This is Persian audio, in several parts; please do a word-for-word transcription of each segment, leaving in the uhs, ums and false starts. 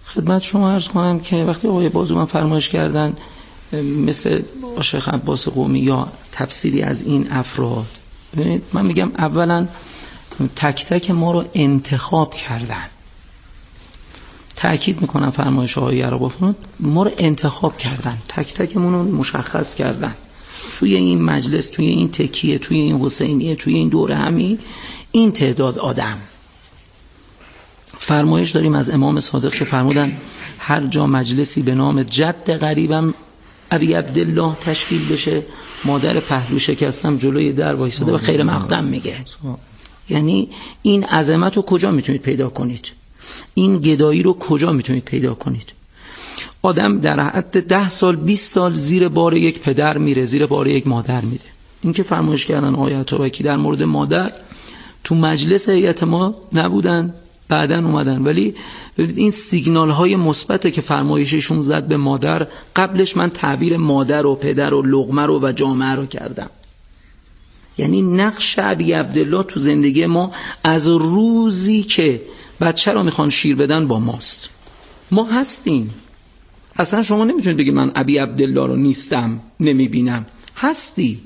خدمت شما عرض کنم که وقتی آقای بازوان فرمایش کردن مثل شیخ عباس قمی یا تفسیری از این افراد، ببینید من میگم اولا تک تک ما رو انتخاب کردن. تأکید میکنم فرمایش آقای یراقبافان، ما رو انتخاب کردن، تک تکمون رو مشخص کردن توی این مجلس، توی این تکیه، توی این حسینیه، توی این دوره همی این تعداد آدم. فرمایش داریم از امام صادق که فرمودن هر جا مجلسی به نام جد غریبم ابی عبدالله تشکیل بشه، مادر پهلو شکستم جلوی در وایساده و خیر مقدم میگه. یعنی این عظمت رو کجا میتونید پیدا کنید؟ این گدایی رو کجا میتونید پیدا کنید؟ آدم در حد ده سال بیست سال زیر بار یک پدر میره، زیر بار یک مادر میره. این که فرمایش کردن آقای عطابکی در مورد مادر، تو مجلس هیئت ما نبودن، بعدن اومدن، ولی ببینید این سیگنال های مثبته که فرمایششون زد به مادر. قبلش من تعبیر مادر و پدر و لقمه رو و جامعه رو کردم. یعنی نقش ابی عبدالله تو زندگی ما از روزی که بچه رو میخوان شیر بدن با ماست. ما هستیم. اصلا شما نمیتونید بگی من ابی عبدالله رو نیستم، نمیبینم. هستی.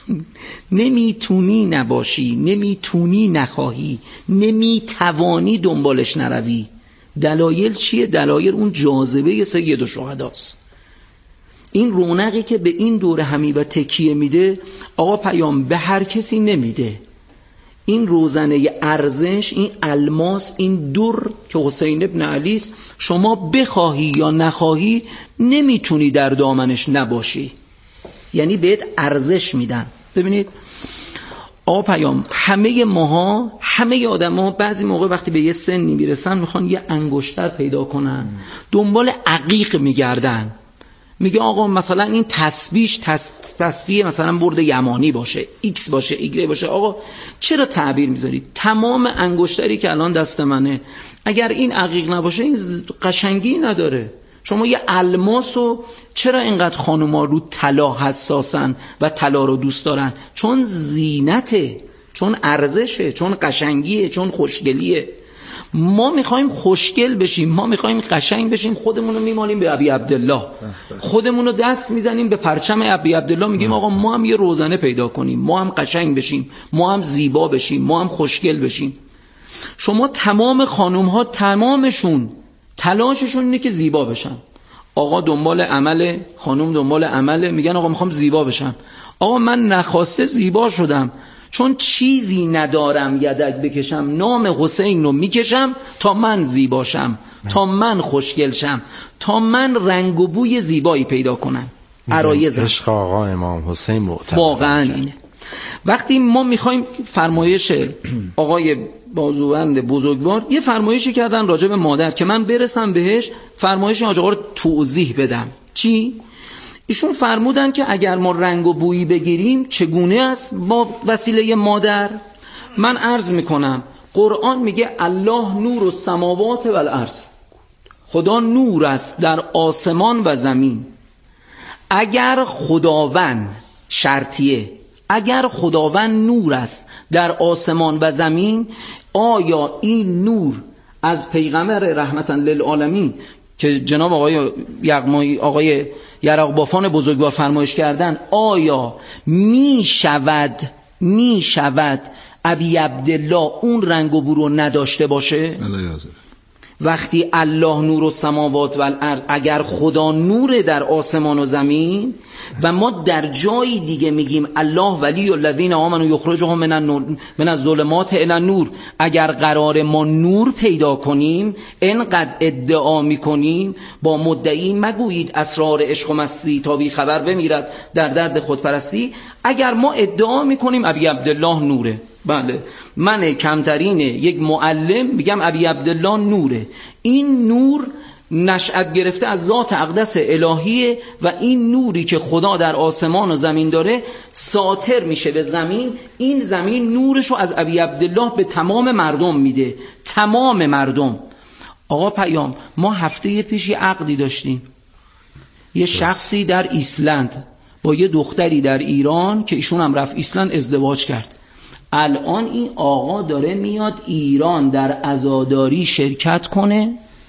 نمیتونی نباشی، نمیتونی نخواهی، نمیتوانی دنبالش نروی. دلایل چیه؟ دلایل اون جاذبه سید الشهداست. این رونقی که به این دوره همی و تکیه میده آقا پیام به هر کسی نمیده. این روزنه ارزش، این الماس، این در که حسین ابن علی است، شما بخواهی یا نخواهی نمیتونی در دامنش نباشی. یعنی بهت ارزش میدن. ببینید آقا پیام همه ماها، همه آدم ها بعضی موقع وقتی به یه سنی میرسن میخوان یه انگشتر پیدا کنن، دنبال عقیق میگردن. میگه آقا مثلا این تسبیح تسبیح مثلا برد یمانی باشه، ایکس باشه، ایگره باشه. آقا چرا تعبیر میذاری؟ تمام انگشتری که الان دست منه اگر این عقیق نباشه این قشنگی نداره. شما یه الماسو چرا اینقدر خانوما رو طلا حساسن و طلا رو دوست دارن؟ چون زینته، چون ارزشه، چون قشنگیه، چون خوشگلیه. ما میخوایم خوشگل بشیم، ما میخوایم قشنگ بشیم، خودمون رو میمالیم به ابی عبدالله، خودمون رو دست میزنیم به پرچم ابی عبدالله، میگیم آقا ما هم یه روزنه پیدا کنیم، ما هم قشنگ بشیم، ما هم زیبا بشیم، ما هم خوشگل بشیم. شما تمام خانوم ها تمامشون تلاششون اینه که زیبا بشن. آقا دنبال عمل، خانوم دنبال عمل، میگن آقا میخوام زیبا بشم. آقا من نخواسته زیبا شدم، چون چیزی ندارم یدک بکشم، نام حسین رو میکشم تا من زیباشم، تا من خوشگل شم، تا من رنگ و بوی زیبایی پیدا کنم. عرایزم عشق آقا امام حسین معتبر واقعا اینه. وقتی ما میخوایم فرمایش آقای بازوبند بزرگوار یه فرمایشی کردن راجع به مادر که من برسم بهش فرمایش آقا رو توضیح بدم. چی؟ ایشون فرمودن که اگر ما رنگ و بویی بگیریم چگونه است با وسیله مادر؟ من عرض میکنم قرآن میگه الله نور السماوات و الارض، خدا نور است در آسمان و زمین. اگر خداوند، شرطیه، اگر خداوند نور است در آسمان و زمین، آیا این نور از پیغمبر رحمتا للعالمین که جناب آقای یغمایی آقای یراقبافان بزرگوار فرمایش کردن، آیا می شود می شود ابی عبدالله اون رنگ و بو رو نداشته باشه؟ وقتی الله نور السماوات و الارض، اگر خدا نور در آسمان و زمین و ما در جای دیگه میگیم الله ولی الذین آمنوا یخرجهم من النور من الظلمات الی النور، اگر قرار ما نور پیدا کنیم اینقدر ادعا میکنیم با مدعی مگویید اسرار عشق و مستی تا بی خبر بمیرد در درد خودپرستی. اگر ما ادعا میکنیم ابی عبدالله نوره، بله من کمترین یک معلم میگم ابی عبدالله نوره، این نور نشأت گرفته از ذات اقدس الهیه و این نوری که خدا در آسمان و زمین داره ساطر میشه به زمین. این زمین نورشو از ابی عبدالله به تمام مردم میده، تمام مردم. آقا پیام ما هفته پیش یه عقدی داشتیم، یه شخصی در ایسلند با یه دختری در ایران که ایشون هم رفت ایسلند ازدواج کرد. الان این آقا داره میاد ایران در عزاداری شرکت کنه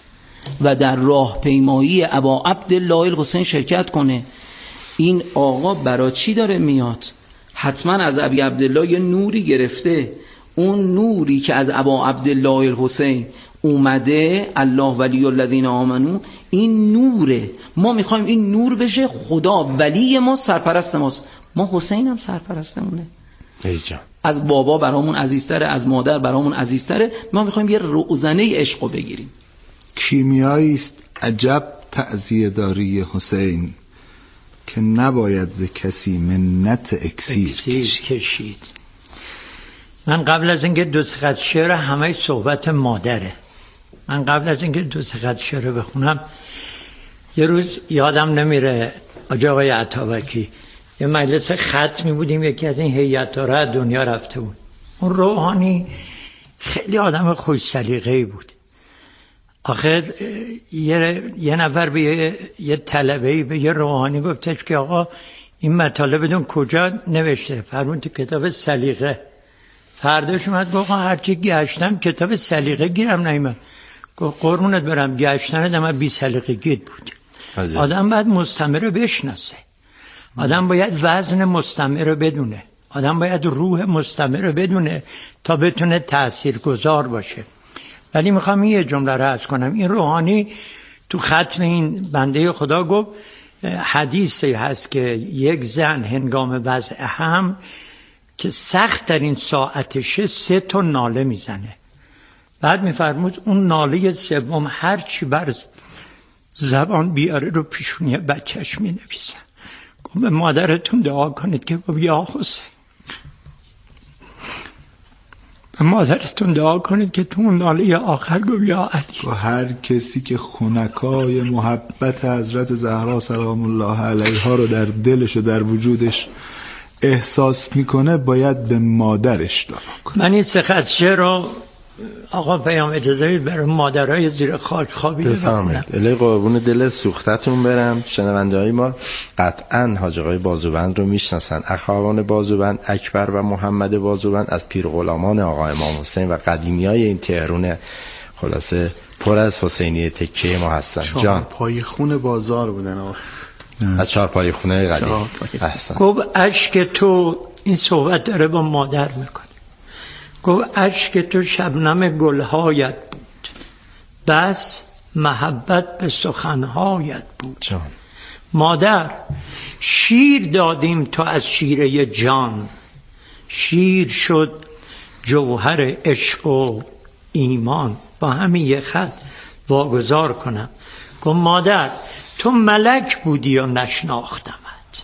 و در راهپیمایی ابا عبدالله الحسین شرکت کنه. این آقا برای چی داره میاد؟ حتما از ابی عبدالله یه نوری گرفته. اون نوری که از ابا عبدالله الحسین اومده، الله ولی الذین آمنو، این نوره. ما میخوایم این نور بشه خدا ولی ما، سرپرست ماست. ما حسین هم سرپرستمونه. ای جان. از بابا برامون عزیزتره، از مادر برامون عزیزتره. ما میخوایم یه روزنه عشقو بگیریم. کیمیایی است عجب تعزیه داری حسین، که نباید ز کسی منت اکسیر, اکسیر کشید. من قبل از اینکه دو سه خط شعر همه صحبت مادره، من قبل از اینکه دو سه خط شعر بخونم، یه روز یادم نمیره آجا آقای عطابکی یه مجلس ختمی بودیم، یکی از این هیئت‌دارا از دنیا رفته بود. اون روحانی خیلی آدم خوش سلیقه‌ای بود. آخر یه, یه نفر به یه, یه طلبه‌ای به یه روحانی گفتش که آقا این مطالب بدون کجا نوشته؟ فرمود تو کتاب سلیقه. فرداش اومد گفت هرچی گشتم کتاب سلیقه گیرم نیامد. گفت قربونت برم گشتن اما بی سلیقگیت بود. عجب. آدم باید مستمر رو بشناسه، آدم باید وزن مستمر رو بدونه، آدم باید روح مستمر رو بدونه تا بتونه تاثیرگذار باشه. ولی میخوام یه جمله رو عرض کنم. این روحانی تو ختم این بنده خدا گفت حدیثی هست که یک زن هنگام وضع هم که سخت در این ساعتشه سه تا ناله میزنه. بعد میفرمود اون ناله سوم هر چی بر زبان بیاره رو پیشونی بچهش مینویسن. گفت به مادرتون دعا کنید که گفت یا حسین، به مادرتون دعا کنید که تو اون ناله آخر گفت یا علی. و هر کسی که خونکای محبت حضرت زهرا سلام الله علیها رو در دلش و در وجودش احساس میکنه باید به مادرش دعا کنه. من این سه خط شعر رو آقا پیام اجازه بدید برای مادرای زیر خاک خوابیده بفرمایید. الی قربون دل سوختتون برم. شنونده های ما قطعا حاج آقای بازوبند رو میشناسن. اخوان بازوبند، اکبر و محمد بازوبند از پیر غلامان آقا امام حسین و قدیمی های این تهرون خلاصه پر از حسینی تکیه ما هستن. جان پای خون بازار بودن آقا. از چهار پای خونه قدیم. احسن. گفت اشک تو، این صحبت داره با مادر میکنه، گفت اشک تو شبنم گلهایت بود، بس محبت به سخنهایت بود. جان. مادر شیر دادیم تو از شیره جان، شیر شد جوهر عشق و ایمان. با همین یه خط واگذار کنم. گفت مادر تو ملک بودی و نشناختمت،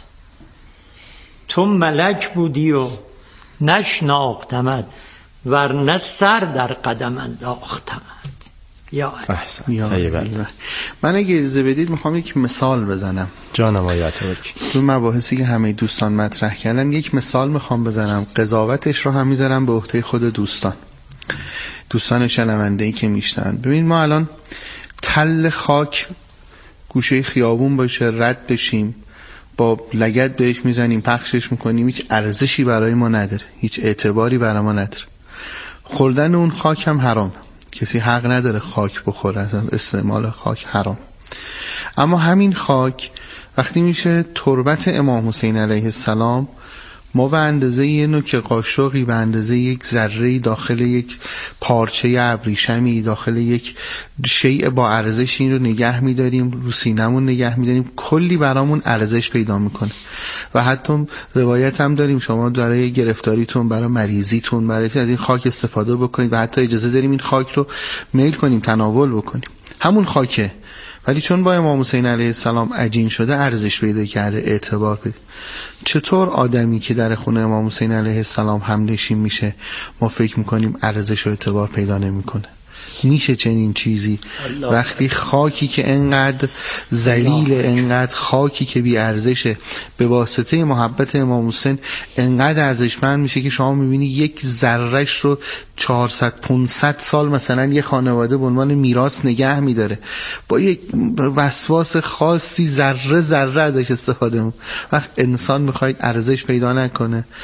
تو ملک بودی و نشناختمت، ورنه سر در قدم انداختمت. یا احسن. یا من اگه اجازه بدید میخوام یک مثال بزنم. جانم آیت بک. تو مباحثی که همه دوستان مطرح کردن یک مثال میخوام بزنم، قضاوتش رو هم میذارم به عهده خود دوستان دوستان شنونده‌ای که میشنن. ببین ما الان تل خاک گوشه خیابون باشه رد بشیم با لگد بهش میزنیم پخشش میکنیم، هیچ ارزشی برای ما نداره، هیچ اعتباری برای ما نداره. خوردن اون خاک هم حرام، کسی حق نداره خاک بخوره، اصلا استعمال خاک حرام. اما همین خاک وقتی میشه تربت امام حسین علیه السلام، ما به اندازه یه نوک قاشقی، به اندازه یک ذره‌ای داخل یک پارچه ابریشمی، داخل یک شیء با ارزش این رو نگه می‌داریم، رو سینمون نگه می‌داریم، کلی برامون ارزش پیدا میکنه. و حتی روایت هم داریم شما برای گرفتاریتون، برای مریضیتون، برای از این خاک استفاده بکنید و حتی اجازه داریم این خاک رو میل کنیم، تناول بکنیم. همون خاکه، ولی چون با امام حسین علیه السلام عجین شده ارزش پیدا کرده، اعتبار پیدا. چطور آدمی که در خونه امام حسین علیه السلام همنشین میشه ما فکر میکنیم ارزش و اعتبار پیدا نمیکنه؟ میشه چنین چیزی وقتی خاکی که انقدر ذلیل، انقدر خاکی که بی ارزشه، به واسطه محبت امام حسین انقدر ارزشمند میشه که شما میبینی یک ذرهش رو چهارصد پانصد سال مثلا یه خانواده به عنوان میراث نگه میداره، با یک وسواس خاصی ذره ذره ازش استفاده میکنه. وقت انسان میخواید ارزش پیدا نکنه،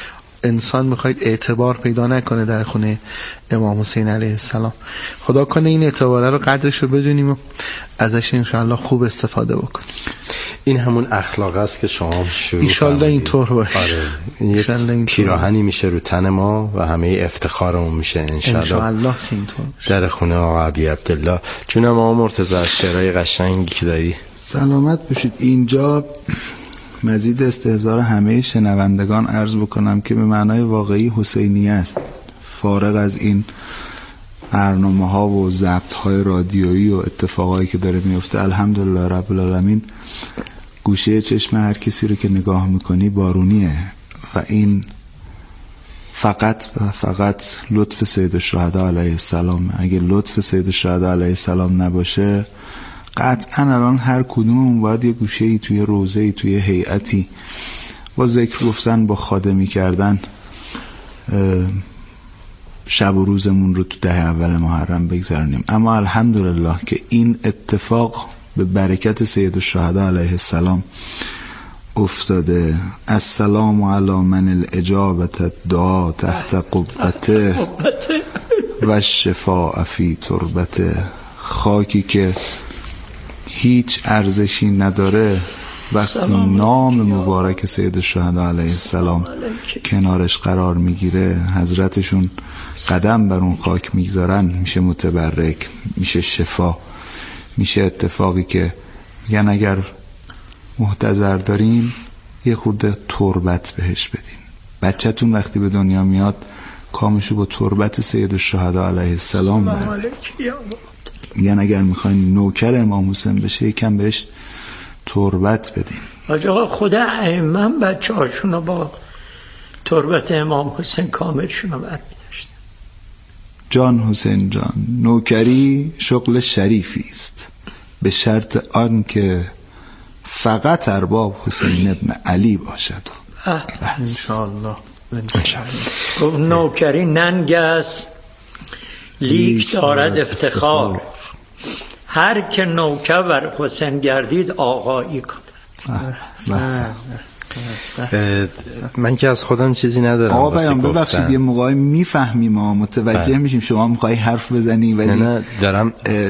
انسان میخواید اعتبار پیدا نکنه در خونه امام حسین علیه السلام. خدا کنه این اعتباره رو قدرش رو بدونیم و ازش انشاءالله خوب استفاده بکنیم. این همون اخلاق است که شما شروع ایشالله اینطور باشه. آره. این یک پیراهنی میشه رو تن ما و همه افتخارمون میشه انشاءالله. انشاءالله که اینطور باشه. در خونه آقا ابی عبدالله. جونم آقا مرتضی از شعرهای قشنگی که داری. سلامت باشید. اینجا مزید استحضار همه شنوندگان عرض بکنم که به معنای واقعی حسینی است، فارغ از این برنامه ها و ضبط های رادیویی و اتفاقایی که داره میفته. الحمدلله رب العالمین گوشه چشم هر کسی رو که نگاه میکنی بارونیه و این فقط و فقط لطف سید الشهدا علیه السلام. اگه لطف سید الشهدا علیه السلام نباشه قطعا الان هر کدوممون باید یه گوشه‌ای توی روضه‌ای توی هیئتی با ذکر گفتن، با خادمی کردن شب و روزمون رو تو ده اول محرم بگذرونیم. اما الحمدلله که این اتفاق به برکت سید الشهدا علیه السلام افتاده. السلام علی من الاجابت دعا تحت قبته و شفاء فی تربته. خاکی که هیچ ارزشی نداره وقتی نام مبارک سید الشهدا علیه السلام کنارش قرار میگیره، حضرتشون قدم بر اون خاک میگذارن، میشه متبرک، میشه شفا، میشه اتفاقی که میگن اگر محتضر دارین یه خورده تربت بهش بدین. بچه‌تون وقتی به دنیا میاد کامشو با تربت سید الشهدا علیه السلام برده. میگن اگر میخواین نوکر امام حسین بشه یکم بهش تربت بدین. آقا خدا ائمه بچه هاشون رو با تربت امام حسین کاملشون رو برمی‌داشتن. جان حسین جان، نوکری شغل شریفی است به شرط آن که فقط ارباب حسین ابن علی باشد. انشاءالله. گفت نوکری ننگ است لیک دارد افتخار، هر که نوکر بر حسین گردید آقایی کند. من که از خودم چیزی ندارم. آقا بیان ببخشید یه موقعی میفهمیم ما متوجه بله. میشیم شما میخوایی حرف بزنی ولی نه نه دارم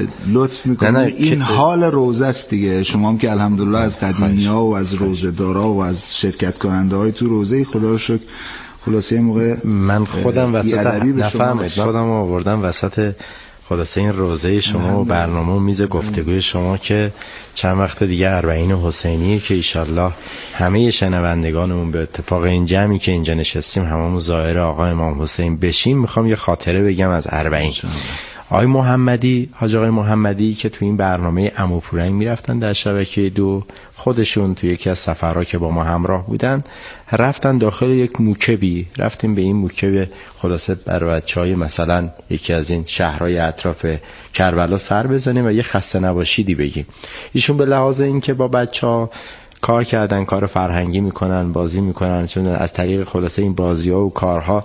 لطف میکنی. این حال روزه است دیگه. شما هم که الحمدلله از قدیمی ها و از روزه دارا و از شرکت کننده های تو روزه خدا رو شکر خلاصه موقع من خودم وسط نفهمید خودم آوردم وسط خلاصه این روزه شما و برنامه و میز گفتگوی شما که چند وقت دیگه اربعین حسینیه که ایشالله همه شنوندگانمون به اتفاق این جمعی که اینجا نشستیم هممون ظاهر آقا امام حسین بشیم. میخوام یه خاطره بگم از اربعین. آقای محمدی، حاج آقای محمدی که تو این برنامه عمو پورنگ میرفتن در شبکه دو، خودشون تو یکی از سفرها که با ما همراه بودن رفتن داخل یک موکبی، رفتیم به این موکب خلاصه برای بچهای مثلا یکی از این شهرهای اطراف کربلا سر بزنیم و یه خسته نباشیدی بگیم. ایشون به لحاظ این که با بچه‌ها کار کردن، کار فرهنگی میکنن، بازی میکنن، چون از طریق خلاصه این بازی‌ها و کارها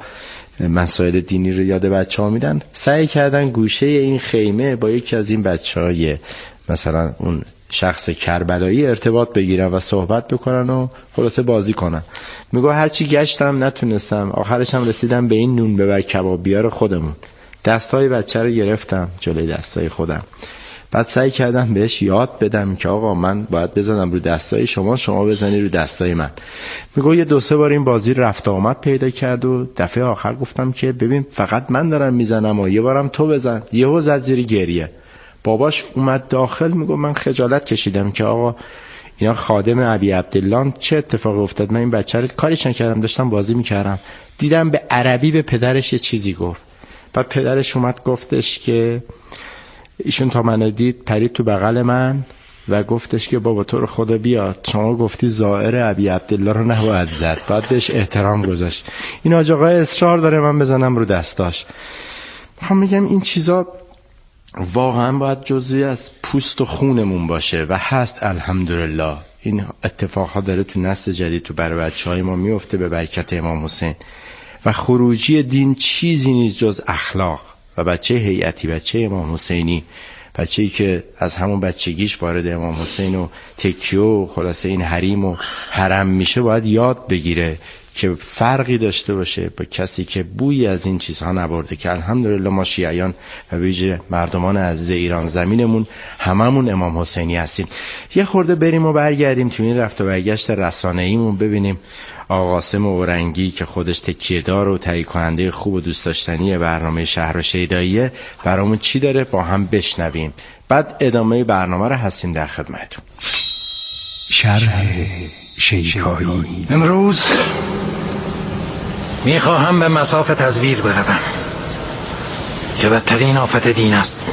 مسائل دینی رو یاد بچه‌ها میدن، سعی کردن گوشه این خیمه با یکی از این بچه‌های مثلا اون شخص کربلایی ارتباط بگیرن و صحبت بکنن و خلاصه بازی کنن. میگه هرچی گشتم نتونستم، آخرش هم رسیدم به این نون ببر کباب بیار خودمون. دستای بچه رو گرفتم جلوی دستای خودم، بعد سعی کردم بهش یاد بدم که آقا من باید بزنم رو دستای شما، شما بزنی رو دستای من. میگه یه دو سه بار این بازی رفت آمد پیدا کرد و دفعه آخر گفتم که ببین فقط من دارم میزنم و یه بارم تو بزن. یهو زد زیر گریه. باباش اومد داخل، میگه من خجالت کشیدم که آقا اینا خادم ابی عبدالله، چه اتفاقی افتاد؟ من این بچه رو کاریش نکردم، داشتم بازی میکردم. دیدم به عربی به پدرش یه چیزی گفت. بعد پدرش اومد گفتش که ایشون تا منو دید پرید تو بغل من و گفتش که بابا تو رو خدا بیا، شما گفتی زائر ابی عبدالله رو نباید زد، باید بهش احترام گذاشت. این آج آقای اصرار داره من بزنم رو دستاش. میخوام میگم این چیزا واقعا باید جزئی از پوست و خونمون باشه و هست. الحمدلله این اتفاقها داره تو نسل جدید تو برای بچهای ما میفته به برکت امام حسین. و خروجی دین چیزی نیست جز اخلاق. و بچه هیئتی، بچه امام حسینی، بچه‌ای که از همون بچگیش وارد امام حسین و تکیه و خلاصه این حریم و حرم میشه، باید یاد بگیره که فرقی داشته باشه با کسی که بویی از این چیزها نبرده، که الحمدلله ما شیعیان و ویژه مردمان عزیز ایران زمینمون هممون امام حسینی هستیم. یه خورده بریم و برگردیم تو این رفت و برگشت رسانه‌ایمون، ببینیم آقا قاسم اورنگی که خودش تکیه‌دار و تهیه کننده خوب و دوست داشتنی برنامه شهر و شیداییه برامون چی داره با هم بشنویم، بعد ادامه برنامه رو هستیم در خدمتتون. شرح شیدایی. امروز میخواهم به مصاف تزویر بروم که بدترین آفت دین است.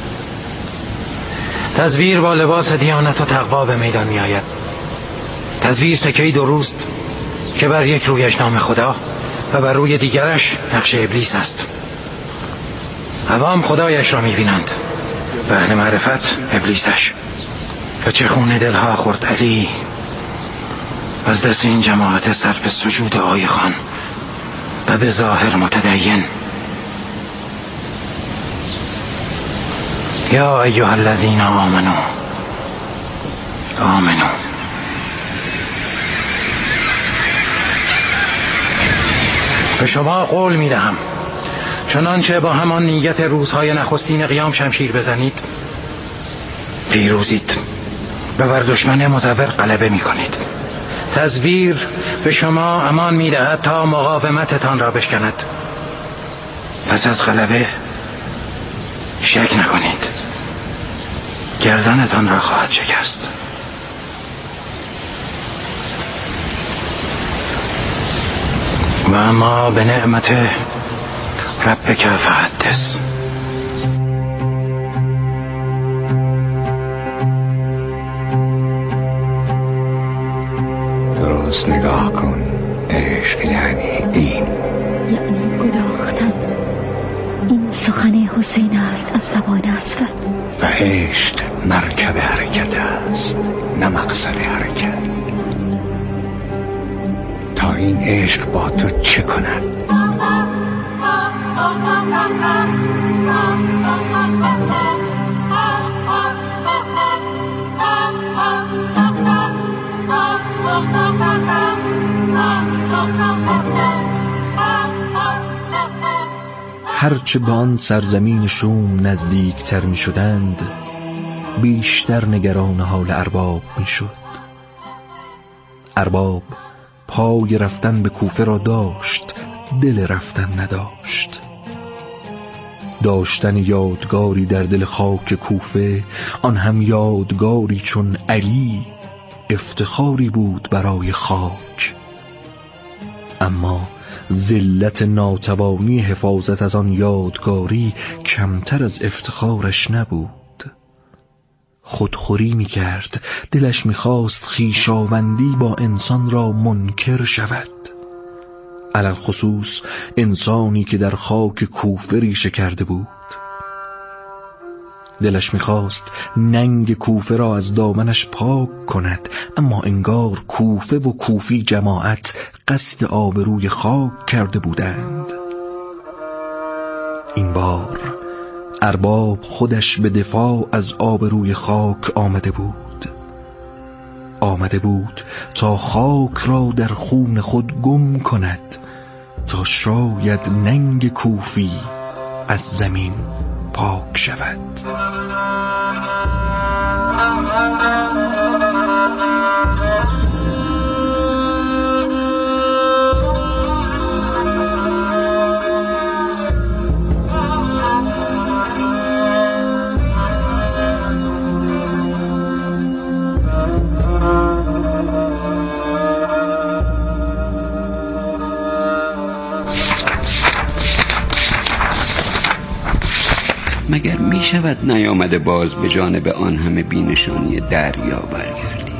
تزویر با لباس دیانت و تقوا به میدان می آید. تزویر سکه‌ای درست که بر یک رویش نام خدا و بر روی دیگرش نقش ابلیس است. عوام خدایش را می بینند و اهل معرفت ابلیسش. و چه خون دلها خورد علی از دست این جماعت سر به سجود آی خان و به ظاهر متدین. یا ایها الذین آمنو آمنو. به شما قول می دهم چنانچه با همان نیت روزهای نخستین قیام شمشیر بزنید پیروزید و بر دشمن مزور غلبه می کنید. تزویر به شما امان می دهد تا مقاومتتان را بشکند. پس از غلبه شک نکنید گردنتان را خواهد شکست. و اما به نعمت ربک فحدث. درست نگاه کن، عشق یعنی این، یعنی گداختن. این سخن حسین است از زبان اسود. و عشق مرکب حرکت است نه مقصد حرکت. تا این عشق با تو چه کند؟ هرچه به آن سرزمین شوم نزدیک تر می شدند بیشتر نگران حال ارباب می شد. ارباب پای رفتن به کوفه را داشت، دل رفتن نداشت. داشتن یادگاری در دل خاک کوفه، آن هم یادگاری چون علی، افتخاری بود برای خاک. اما ذلت ناتوانی حفاظت از آن یادگاری کمتر از افتخارش نبود. خودخوری می کرد، دلش می خواست خویشاوندی با انسان را منکر شود، علل خصوص انسانی که در خاک کوفه ریشه کرده بود. دلش می‌خواست ننگ کوفه را از دامنش پاک کند، اما انگار کوفه و کوفی جماعت قصد آبروی خاک کرده بودند. این بار ارباب خودش به دفاع از آبروی خاک آمده بود. آمده بود تا خاک را در خون خود گم کند، تا شاید ننگ کوفی از زمین پاک شود. مگر می شود نیامده باز به جانب آن همه بینشانی دریا برگردی؟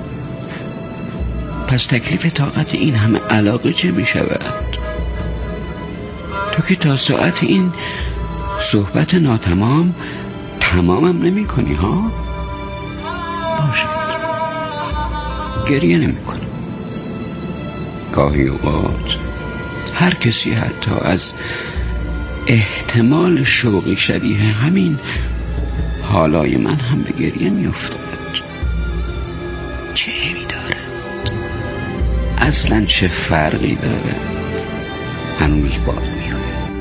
پس تکلیف طاقت این همه علاقه چه می شود؟ تو که تا ساعت این صحبت ناتمام تمامم نمی کنی ها؟ باشد، گریه نمی کنم. گاهی اوقات هر کسی حتی از احتمال شوقی شبیه همین حالای من هم به گریه می افتاد. چه می دارد؟ اصلا چه فرقی داره؟ هنوز باد میاد.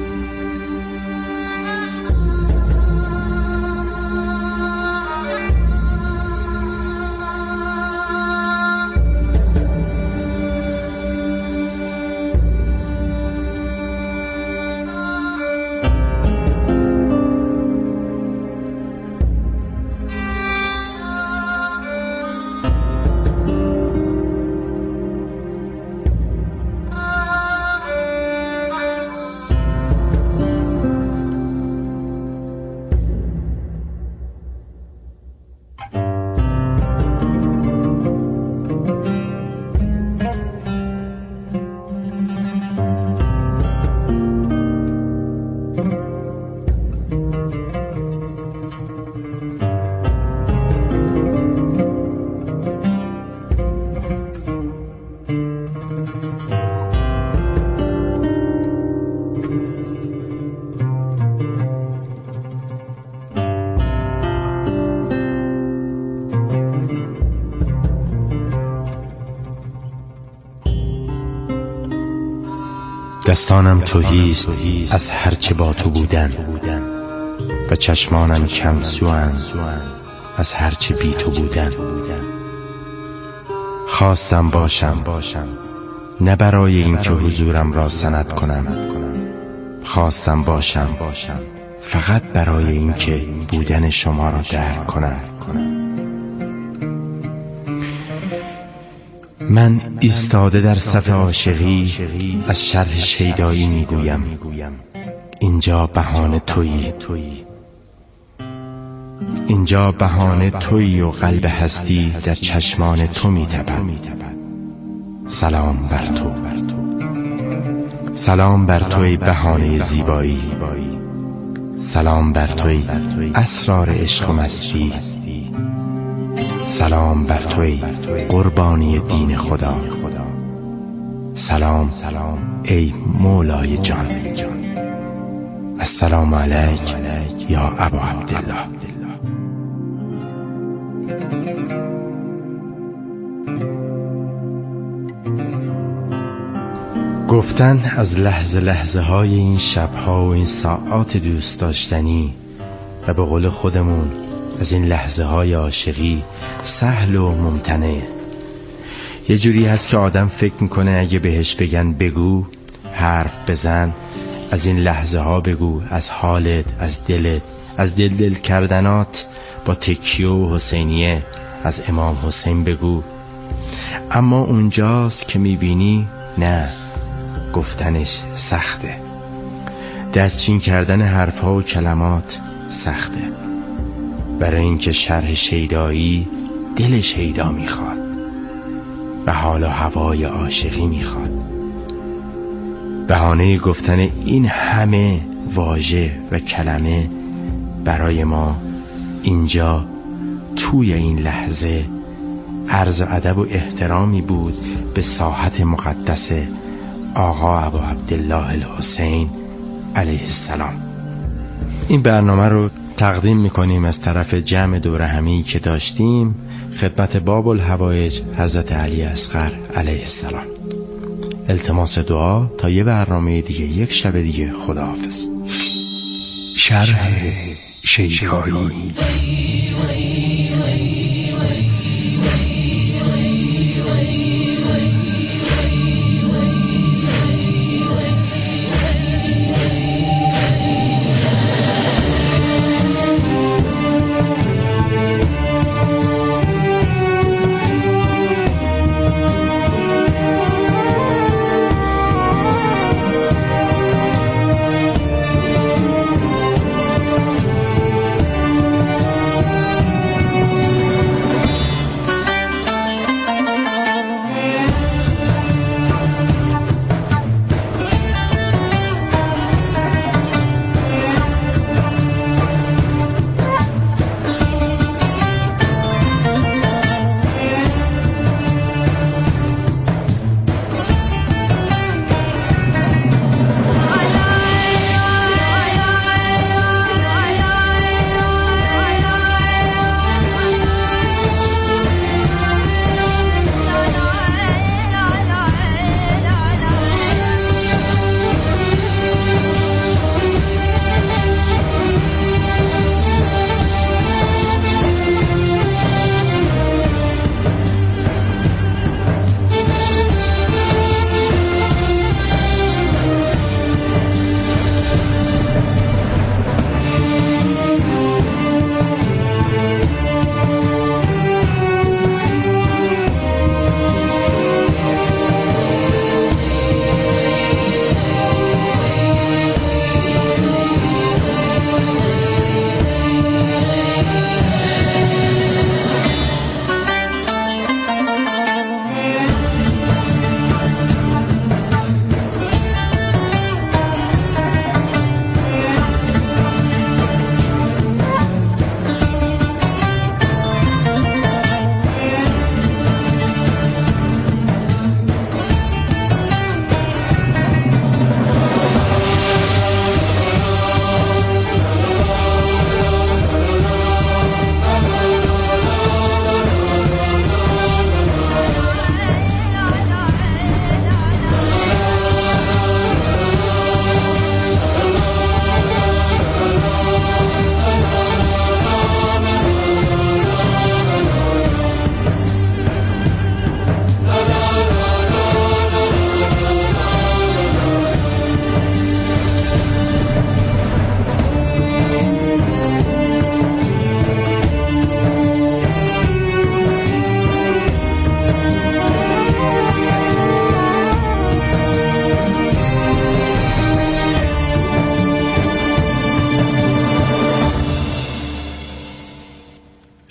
دستانم تهیست از هرچه با تو بودن و چشمانم کم سوان از هرچه بی تو بودن. خواستم باشم نه برای این که حضورم را سند کنم، خواستم باشم فقط برای این که بودن شما را درک کنم. من ایستاده در صف عاشقی از شرح شیدایی میگویم اینجا بهانه تویی، اینجا بهانه تویی و قلب هستی در چشمان تو میتپد. سلام بر تو، سلام بر توی بهانه زیبایی، سلام بر توی اسرار عشق و مستی، سلام بر توی قربانی دین خدا، سلام ای مولای جان. السلام علیک یا ابا عبدالله. گفتن از لحظه لحظه های این شبها و این ساعات دوست داشتنی و به قول خودمون از این لحظه های عاشقی سهل و ممتنع. یه جوری هست که آدم فکر میکنه اگه بهش بگن بگو، حرف بزن، از این لحظه ها بگو، از حالت، از دلت، از دل دل کردنات با تکیه و حسینیه از امام حسین بگو. اما اونجاست که میبینی نه، گفتنش سخته، دستچین کردن حرفها و کلمات سخته، برای اینکه شرح شیدایی دل شیدا میخواد و حال و هوای عاشقی میخواد. بهانه گفتن این همه واژه و کلمه برای ما اینجا توی این لحظه عرض و ادب و احترامی بود به ساحت مقدس آقا ابا عبدالله الحسین علیه السلام. این برنامه رو تقدیم میکنیم از طرف جمع دور همی که داشتیم خدمت باب الحوائج حضرت علی اصغر علیه السلام. التماس دعا تا یه برنامه دیگه، یک شب دیگه. خداحافظ. شرح شیدایی.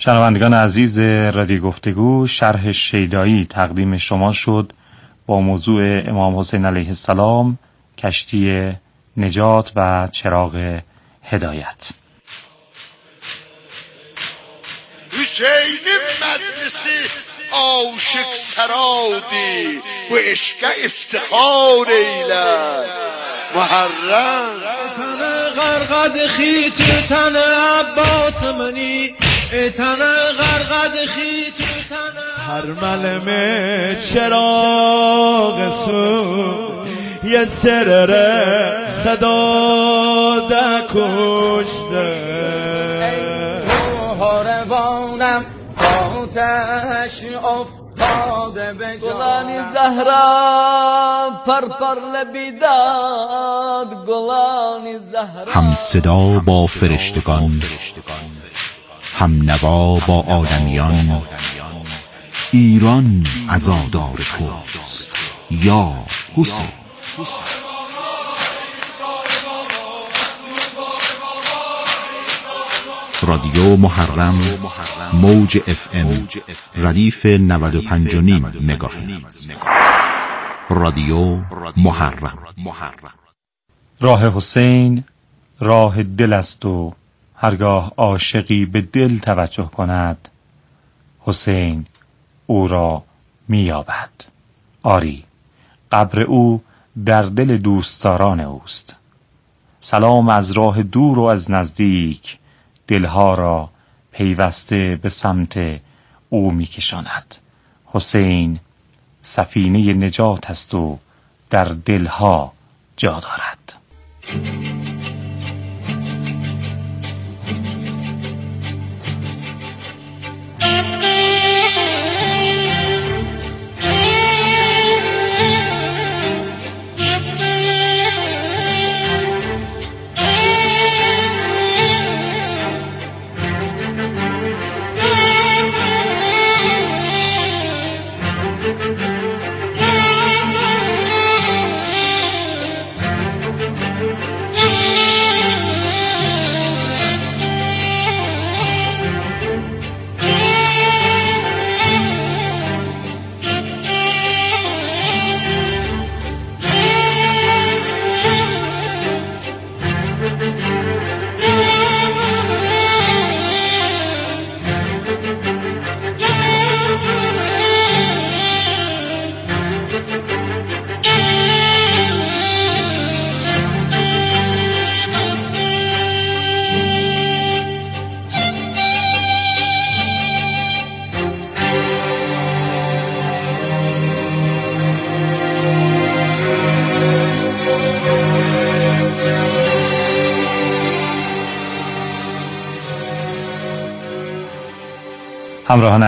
شنوندگان عزیز رادیو گفتگو، شرح شیدایی تقدیم شما شد با موضوع امام حسین علیه السلام، کشتی نجات و چراغ هدایت. حسین مجلسی عاشق سرادی و عشق افتخار ایلد محرم تنه غرقد خی تو تنه عباس منی تنه غرقد خی تو تنه هر ملمه چراغ سو یه سرر خدا ده کشته هاروانم آتش افتاده به گلانی زهرا پر پر لبیداد گلانی زهرا هم صدا با فرشتگان، هم نوا با آدمیان، ایران عزادار توست یا حسین. رادیو محرم موج اف ام ردیف نود و پنج و نیم مگاهرتز. رادیو محرم. راه حسین راه دل است و هرگاه عاشقی به دل توجه کند، حسین او را می‌یابد. آری، قبر او در دل دوستداران اوست. سلام از راه دور و از نزدیک، دلها را پیوسته به سمت او می‌کشاند. حسین سفینه نجات است و در دلها جا دارد. همراهان